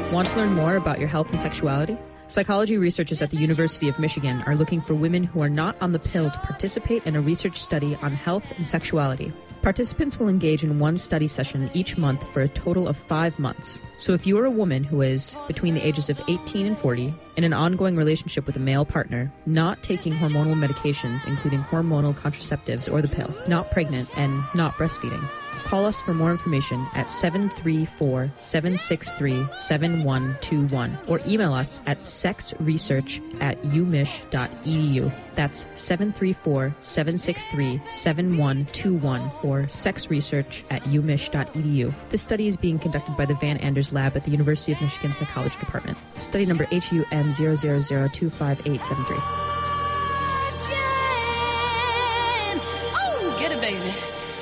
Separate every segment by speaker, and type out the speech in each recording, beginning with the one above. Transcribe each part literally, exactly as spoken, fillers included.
Speaker 1: Want to learn more about your health and sexuality? Psychology researchers at the University of Michigan are looking for women who are not on the pill to participate in a research study on health and sexuality. Participants will engage in one study session each month for a total of five months. So if you are a woman who is between the ages of eighteen and forty, in an ongoing relationship with a male partner, not taking hormonal medications, including hormonal contraceptives or the pill, not pregnant, and not breastfeeding, call us for more information at seven three four, seven six three, seven one two one or email us at sexresearch at umich dot edu. That's seven three four, seven six three, seven one two one or sexresearch at umich dot edu. This study is being conducted by the Van Anders Lab at the University of Michigan Psychology Department. Study number H U M zero zero zero two five eight seven three.
Speaker 2: Oh, get it, baby.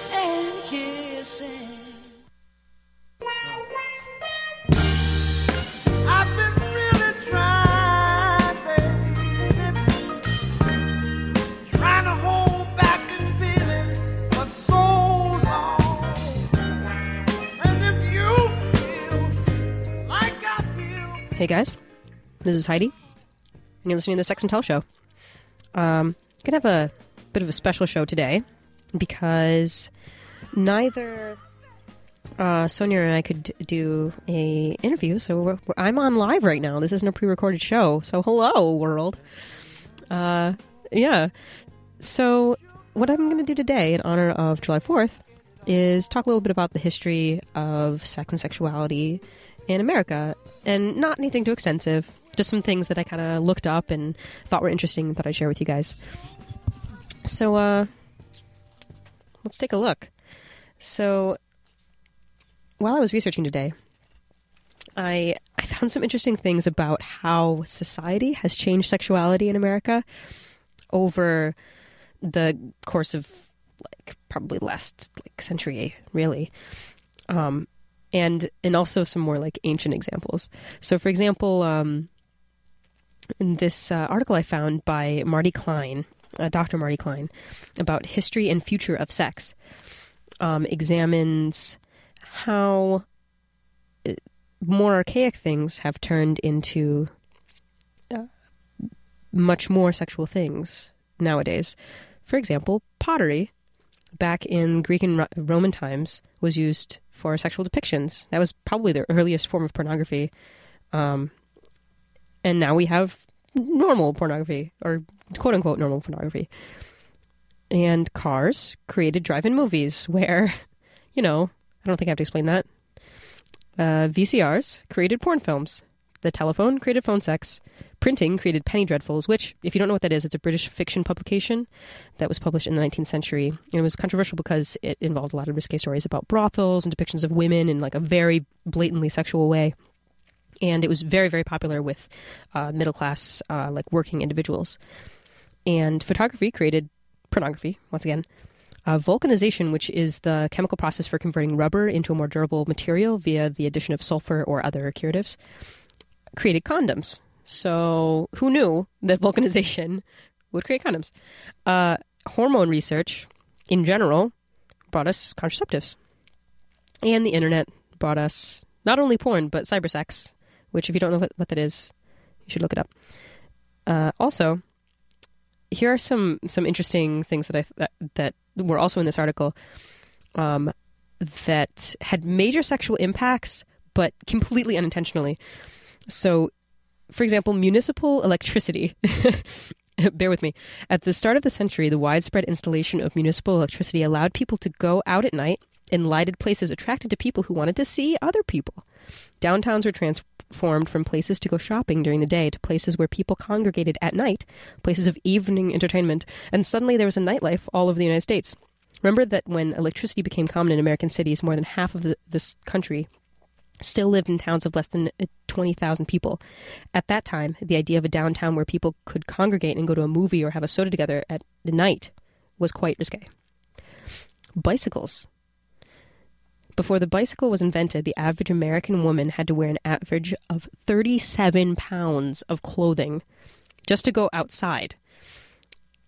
Speaker 3: Hey guys, this is Heidi, and you're listening to the Sex and Tell Show. Um, gonna have a bit of a special show today because neither uh, Sonia and I could do a interview, so we're, we're, I'm on live right now. This isn't a pre-recorded show, so hello world. Uh, yeah, so what I'm gonna do today in honor of July fourth is talk a little bit about the history of sex and sexuality in America, and not anything too extensive, just some things that I kind of looked up and thought were interesting and thought I'd share with you guys. So, uh, let's take a look. So, while I was researching today, I, I found some interesting things about how society has changed sexuality in America over the course of, like, probably last, like, century, really. Um... And and also some more like ancient examples. So, for example, um, in this uh, article I found by Marty Klein, uh, Doctor Marty Klein, about history and future of sex, um, examines how more archaic things have turned into uh, much more sexual things nowadays. For example, pottery, back in Greek and Ro- Roman times, was used for sexual depictions. That was probably the earliest form of pornography. Um, and now we have normal pornography, or quote-unquote normal pornography. And cars created drive-in movies where, you know, I don't think I have to explain that. Uh, V C Rs created porn films. The telephone created phone sex. Printing created penny dreadfuls, which, if you don't know what that is, it's a British fiction publication that was published in the nineteenth century. And it was controversial because it involved a lot of risque stories about brothels and depictions of women in like a very blatantly sexual way. And it was very, very popular with uh, middle-class, uh, like working individuals. And photography created pornography, once again. Uh, vulcanization, which is the chemical process for converting rubber into a more durable material via the addition of sulfur or other curatives, created condoms. So who knew that vulcanization would create condoms? Uh, hormone research, in general, brought us contraceptives. And the internet brought us not only porn, but cybersex, which if you don't know what, what that is, you should look it up. Uh, also, here are some, some interesting things that, I, that, that were also in this article um, that had major sexual impacts, but completely unintentionally. So, for example, municipal electricity. Bear with me. At the start of the century, the widespread installation of municipal electricity allowed people to go out at night in lighted places attracted to people who wanted to see other people. Downtowns were transformed from places to go shopping during the day to places where people congregated at night, places of evening entertainment, and suddenly there was a nightlife all over the United States. Remember that when electricity became common in American cities, more than half of the, this country still lived in towns of less than twenty thousand people. At that time, the idea of a downtown where people could congregate and go to a movie or have a soda together at night was quite risque. Bicycles. Before the bicycle was invented, the average American woman had to wear an average of thirty-seven pounds of clothing just to go outside.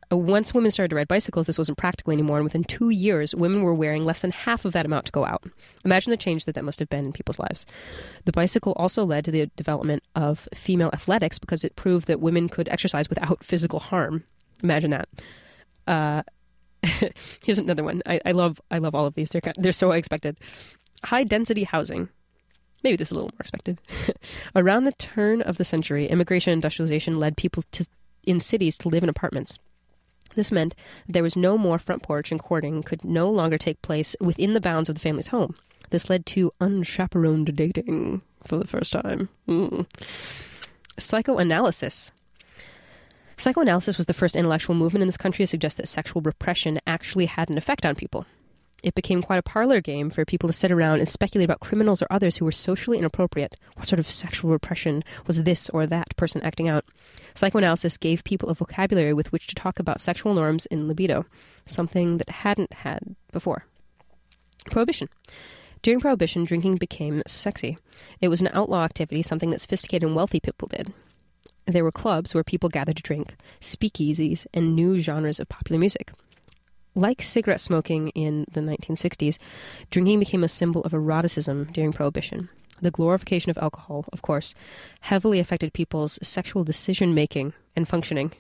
Speaker 3: Uh, once women started to ride bicycles, this wasn't practical anymore, and within two years, women were wearing less than half of that amount to go out. Imagine the change that that must have been in people's lives. The bicycle also led to the development of female athletics because it proved that women could exercise without physical harm. Imagine that. Uh, here's another one. I, I love I love all of these. They're, they're so unexpected. High-density housing. Maybe this is a little more expected. Around the turn of the century, immigration and industrialization led people to, in cities to live in apartments. This meant that there was no more front porch, and courting could no longer take place within the bounds of the family's home. This led to unchaperoned dating for the first time. Mm. Psychoanalysis. Psychoanalysis was the first intellectual movement in this country to suggest that sexual repression actually had an effect on people. It became quite a parlor game for people to sit around and speculate about criminals or others who were socially inappropriate. What sort of sexual repression was this or that person acting out? Psychoanalysis gave people a vocabulary with which to talk about sexual norms and libido, something that hadn't had before. Prohibition. During Prohibition, drinking became sexy. It was an outlaw activity, something that sophisticated and wealthy people did. There were clubs where people gathered to drink, speakeasies, and new genres of popular music. Like cigarette smoking in the nineteen sixties, drinking became a symbol of eroticism during Prohibition. The glorification of alcohol, of course, heavily affected people's sexual decision-making and functioning.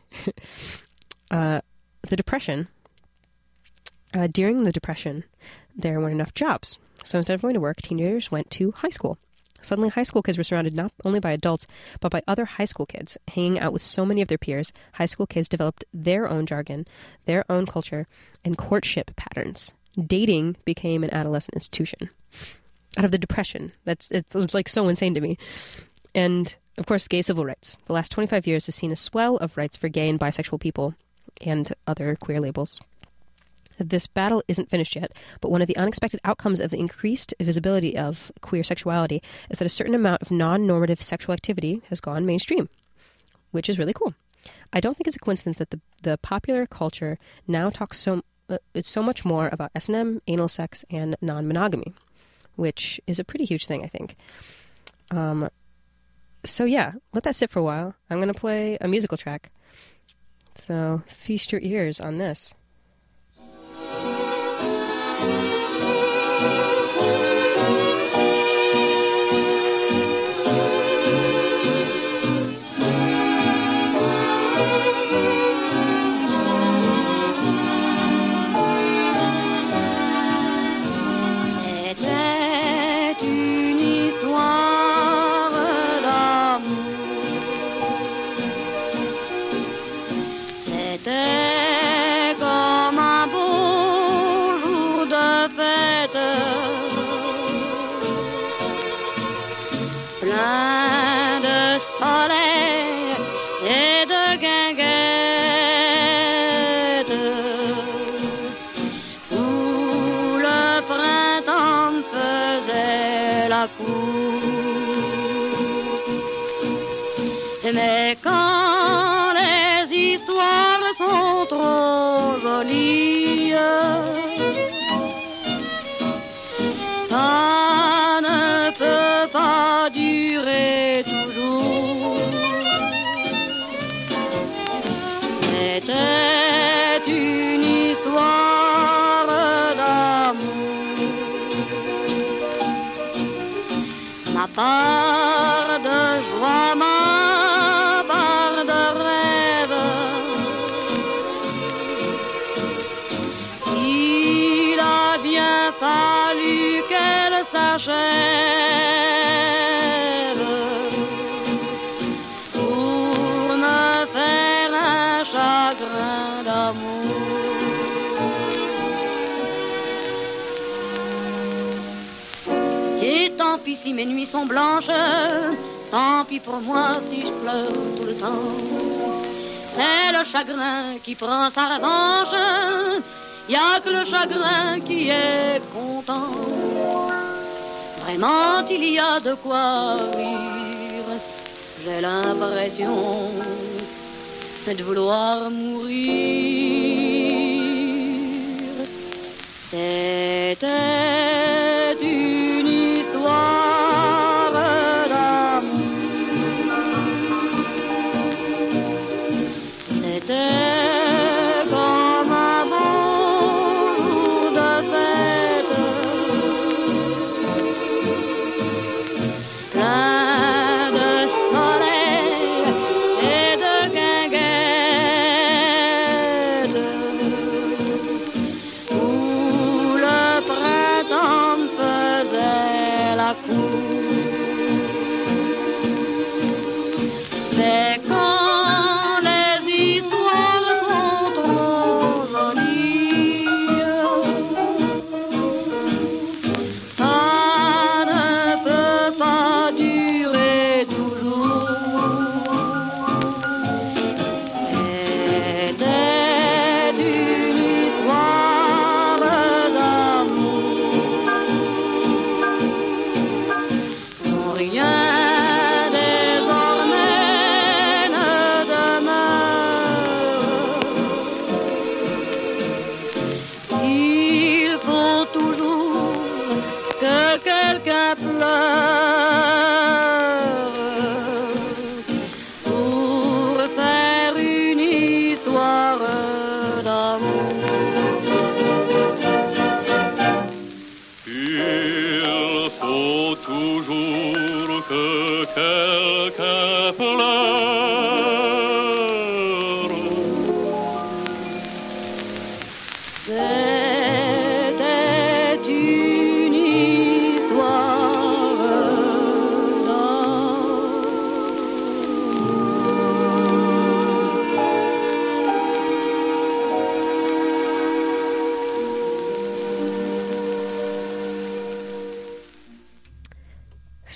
Speaker 3: uh, the Depression. Uh, during the Depression, there weren't enough jobs. So instead of going to work, teenagers went to high school. Suddenly, high school kids were surrounded not only by adults, but by other high school kids. Hanging out with so many of their peers, high school kids developed their own jargon, their own culture, and courtship patterns. Dating became an adolescent institution. Out of the Depression. That's it's, it's like so insane to me. And, of course, gay civil rights. The last twenty-five years has seen a swell of rights for gay and bisexual people and other queer labels. This battle isn't finished yet, but one of the unexpected outcomes of the increased visibility of queer sexuality is that a certain amount of non-normative sexual activity has gone mainstream, which is really cool. I don't think it's a coincidence that the, the popular culture now talks so uh, it's so much more about S and M, anal sex, and non-monogamy, which is a pretty huge thing, I think. Um, so yeah, let that sit for a while. I'm going to play a musical track. So feast your ears on this.
Speaker 2: Mais quand les histoires sont trop jolies, ça ne peut pas durer toujours. C'était une histoire d'amour, ma part de joie, ma fallu qu'elle s'achève pour me faire un chagrin d'amour. Et tant pis si mes nuits sont blanches, tant pis pour moi si je pleure tout le temps. C'est le chagrin qui prend sa revanche. Y a que le chagrin qui est content. Vraiment, il y a de quoi rire. J'ai l'impression de vouloir mourir. C'était une histoire d'amour. C'était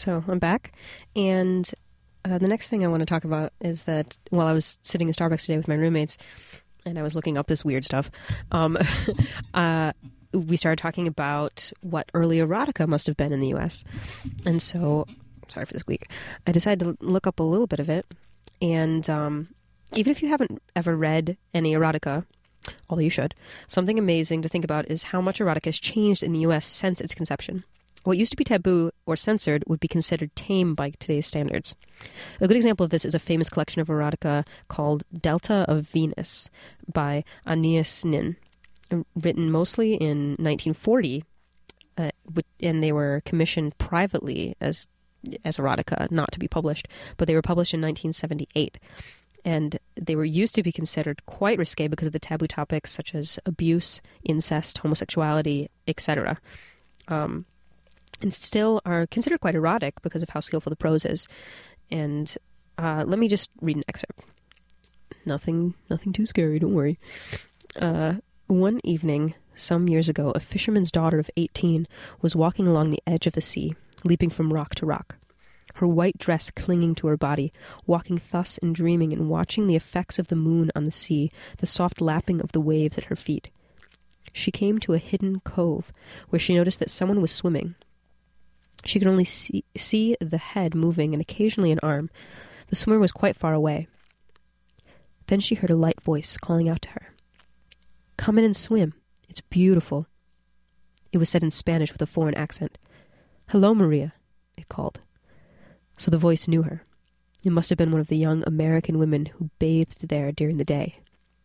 Speaker 3: So I'm back, and uh, the next thing I want to talk about is that while I was sitting in Starbucks today with my roommates, and I was looking up this weird stuff, um, uh, we started talking about what early erotica must have been in the U S. And so, sorry for this week, I decided to look up a little bit of it. And um, even if you haven't ever read any erotica, although you should, something amazing to think about is how much erotica has changed in the U S since its conception. What used to be taboo or censored would be considered tame by today's standards. A good example of this is a famous collection of erotica called Delta of Venus by Aeneas Nin, written mostly in nineteen forty, uh, and they were commissioned privately as as erotica, not to be published, but they were published in nineteen seventy-eight. And they were used to be considered quite risque because of the taboo topics such as abuse, incest, homosexuality, et cetera. Um, and still are considered quite erotic because of how skillful the prose is. And uh, let me just read an excerpt. Nothing, nothing too scary, don't worry. Uh, one evening, some years ago, a fisherman's daughter of eighteen was walking along the edge of the sea, leaping from rock to rock, her white dress clinging to her body, walking thus and dreaming and watching the effects of the moon on the sea, the soft lapping of the waves at her feet. She came to a hidden cove, where she noticed that someone was swimming. She could only see, see the head moving and occasionally an arm. The swimmer was quite far away. Then she heard a light voice calling out to her. "Come in and swim. It's beautiful." It was said in Spanish with a foreign accent. "Hello, Maria," it called. So the voice knew her. It must have been one of the young American women who bathed there during the day.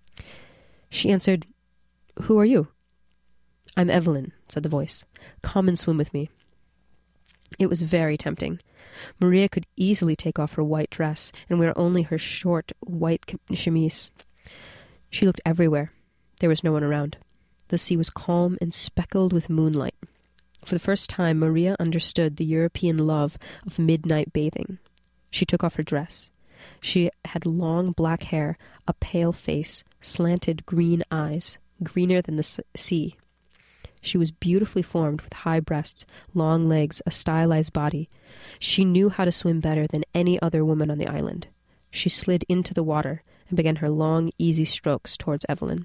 Speaker 3: She answered, "Who are you?" "I'm Evelyn," said the voice. "Come and swim with me." It was very tempting. Maria could easily take off her white dress and wear only her short white chemise. She looked everywhere. There was no one around. The sea was calm and speckled with moonlight. For the first time, Maria understood the European love of midnight bathing. She took off her dress. She had long black hair, a pale face, slanted green eyes, greener than the sea. She was beautifully formed with high breasts, long legs, a stylized body. She knew how to swim better than any other woman on the island. She slid into the water and began her long, easy strokes towards Evelyn.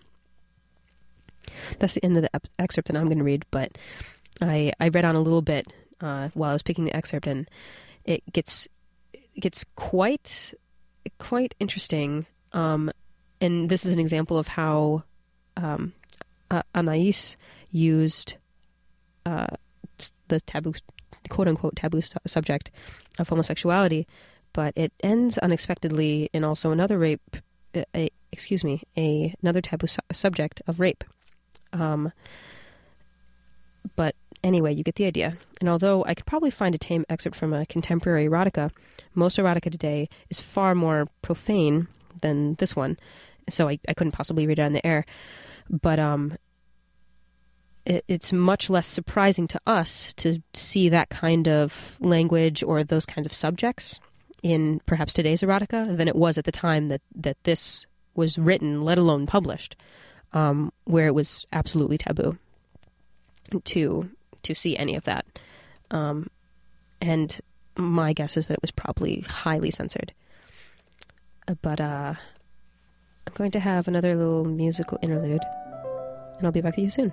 Speaker 3: That's the end of the ep- excerpt that I'm going to read, but I, I read on a little bit uh, while I was picking the excerpt, and it gets it gets quite quite interesting. Um, and this is an example of how um, uh, Anais used uh, the taboo, quote unquote taboo subject of homosexuality, but it ends unexpectedly in also another rape. A, excuse me, a another taboo su- subject of rape. Um, but anyway, you get the idea. And although I could probably find a tame excerpt from a contemporary erotica, most erotica today is far more profane than this one. So I, I couldn't possibly read it on the air. But um, it, it's much less surprising to us to see that kind of language or those kinds of subjects in perhaps today's erotica than it was at the time that, that this was written, let alone published, um, where it was absolutely taboo to to see any of that. Um, and my guess is that it was probably highly censored. Uh, but uh, I'm going to have another little musical interlude, and I'll be back with you soon.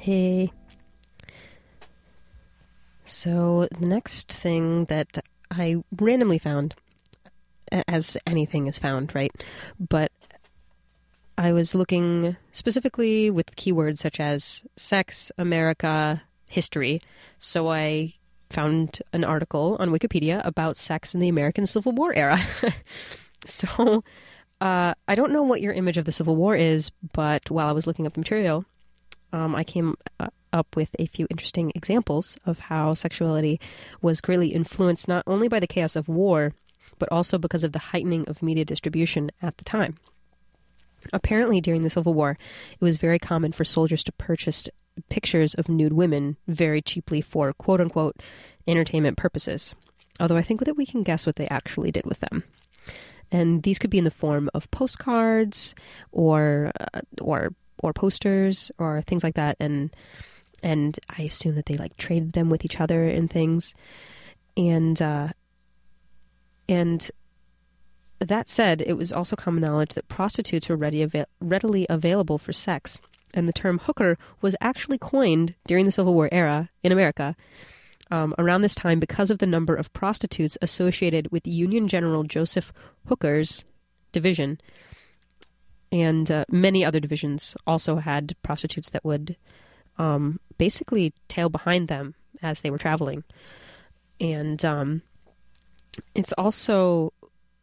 Speaker 3: Hey. So the next thing that I randomly found, as anything is found, right? But I was looking specifically with keywords such as sex, America, history. So I found an article on Wikipedia about sex in the American Civil War era. So uh, I don't know what your image of the Civil War is, but while I was looking up the material, um, I came uh, up with a few interesting examples of how sexuality was greatly influenced not only by the chaos of war, but also because of the heightening of media distribution at the time. Apparently, during the Civil War, it was very common for soldiers to purchase pictures of nude women very cheaply for quote-unquote entertainment purposes, although I think that we can guess what they actually did with them. And these could be in the form of postcards or uh, or or posters or things like that, and and I assume that they like traded them with each other and things. And uh, and that said, it was also common knowledge that prostitutes were ready avail- readily available for sex, and the term hooker was actually coined during the Civil War era in America. Um, around this time, because of the number of prostitutes associated with Union General Joseph Hooker's division, and uh, many other divisions also had prostitutes that would um, basically tail behind them as they were traveling. And um, it's also,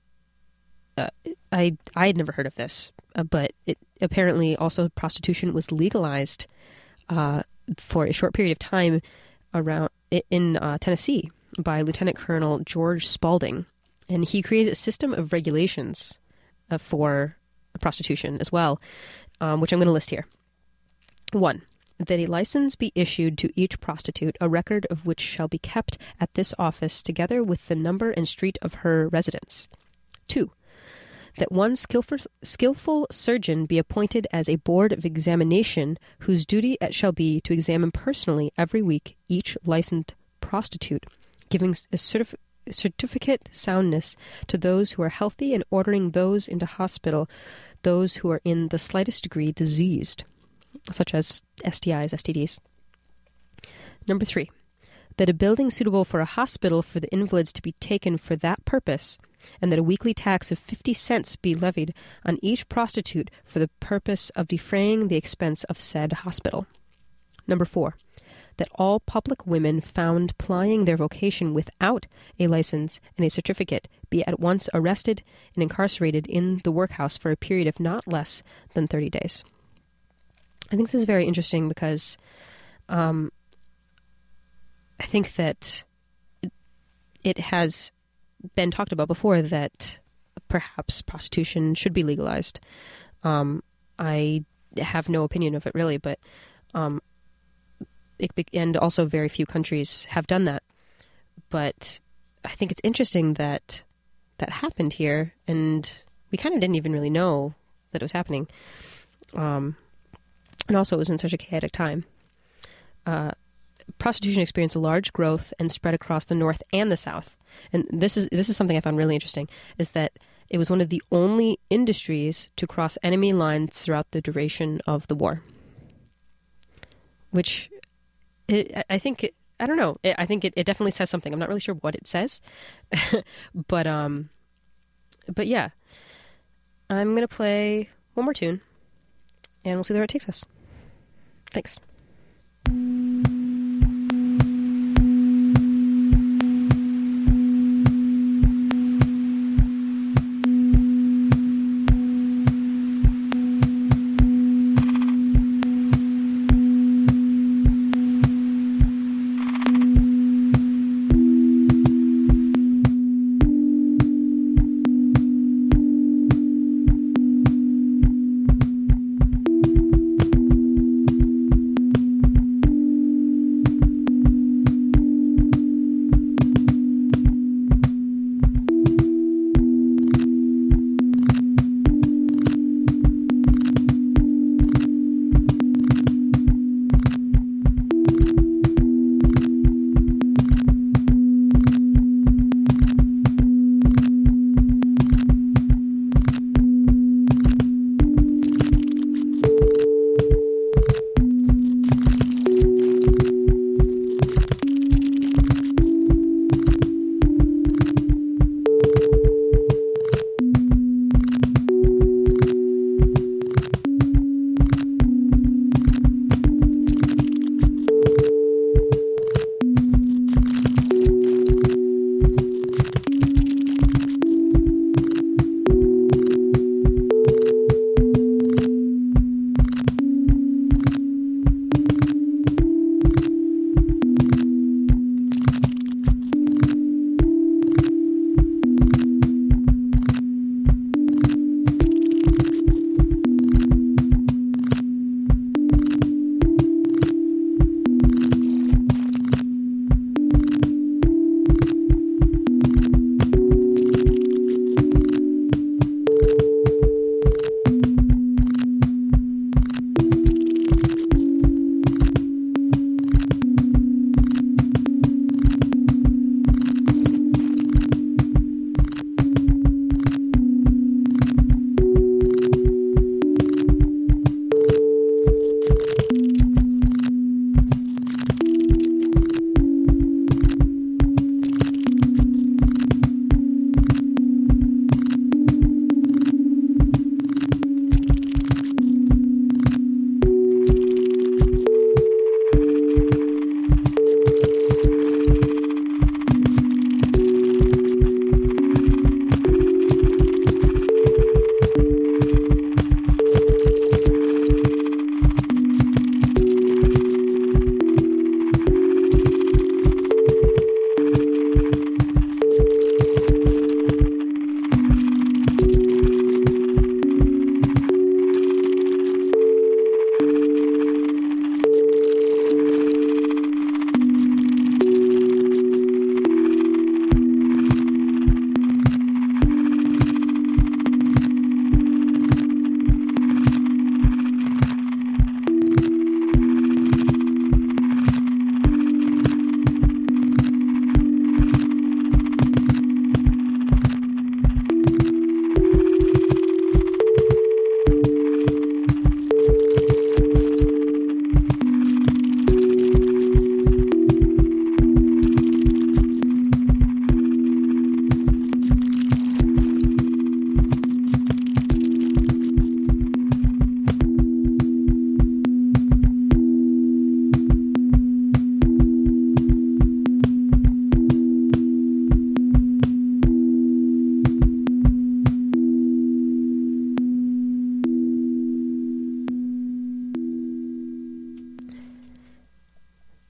Speaker 3: uh, I I had never heard of this, uh, but it apparently also prostitution was legalized uh, for a short period of time around in uh, Tennessee by Lieutenant Colonel George Spalding, and he created a system of regulations uh, for prostitution as well, um, which I'm going to list here. One, that a license be issued to each prostitute, a record of which shall be kept at this office together with the number and street of her residence. Two, that one skillful, skillful surgeon be appointed as a board of examination, whose duty it shall be to examine personally every week each licensed prostitute, giving a certif- certificate soundness to those who are healthy and ordering those into hospital, those who are in the slightest degree diseased, such as S T Is, S T Ds. Number three, that a building suitable for a hospital for the invalids to be taken for that purpose, and that a weekly tax of fifty cents be levied on each prostitute for the purpose of defraying the expense of said hospital. Number four, that all public women found plying their vocation without a license and a certificate be at once arrested and incarcerated in the workhouse for a period of not less than thirty days. I think this is very interesting because um, I think that it has been talked about before that perhaps prostitution should be legalized. Um, I have no opinion of it really, but um, it, and also very few countries have done that. But I think it's interesting that that happened here, and we kind of didn't even really know that it was happening. Um, and also it was in such a chaotic time. Uh, prostitution experienced a large growth and spread across the North and the South. And this is this is something I found really interesting, is that it was one of the only industries to cross enemy lines throughout the duration of the war. Which, it, I think, it, I don't know, it, I think it, it definitely says something. I'm not really sure what it says, but um, but yeah, I'm going to play one more tune, and we'll see where it takes us. Thanks.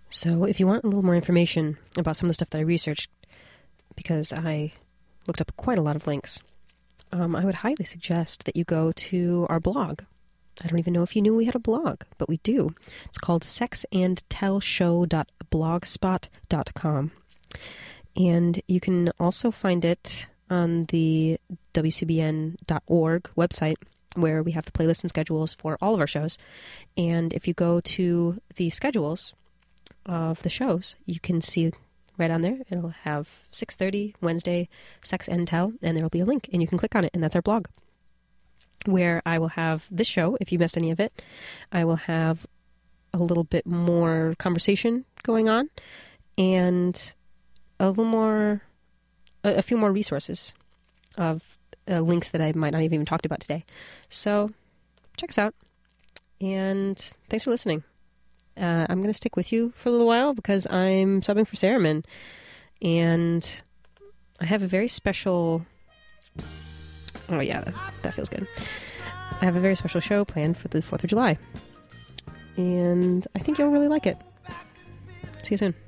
Speaker 3: So if you want a little more information about some of the stuff that I researched, because I looked up quite a lot of links, um, I would highly suggest that you go to our blog. I don't even know if you knew we had a blog, but we do. It's called sex and tell show dot blogspot dot com. And you can also find it on the W C B N dot org website, where we have the playlists and schedules for all of our shows. And if you go to the schedules of the shows, you can see right on there, it'll have six thirty Wednesday, Sex and Tell, and there'll be a link, and you can click on it, and that's our blog, where I will have this show, if you missed any of it. I will have a little bit more conversation going on, and a little more, a, a few more resources of uh, links that I might not have even talked about today. So check us out, and thanks for listening. Uh, I'm going to stick with you for a little while because I'm subbing for Saraman, and I have a very special... Oh yeah, that, that feels good. I have a very special show planned for the fourth of July, and I think you'll really like it. See you soon.